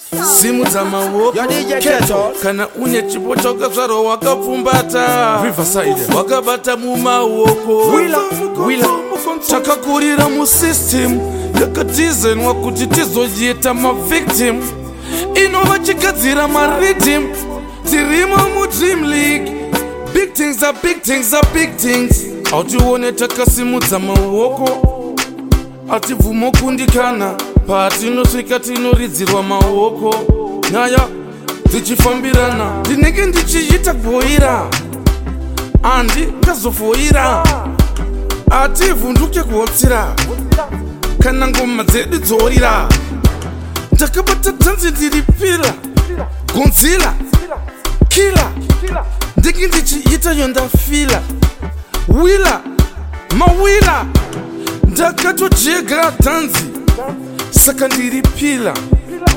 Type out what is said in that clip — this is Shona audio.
Simudza maoko keto kana une chipo chakazvarwa wakapfumbata Riverside wakabata mumaoko Wila takakurira musystem yakadhizenwa kuti tizoita mavictim inova chigadzira maridhim tirimo mudream league big things are big things are big things autione takasimudza maoko atibvumo kundikana patinosvika tinoridzirwa maoko nyaya dzichifambirana ndinenge ndichiita kuhoira andi ngazofoira ativhunduke kuhotsira kana ngoma dzedu dzorira ndakabata dhanzi ndiripira gonzila kila ndinenge ndichiita yondafila wila mawila ndakatojega dhanzi saka ndiripila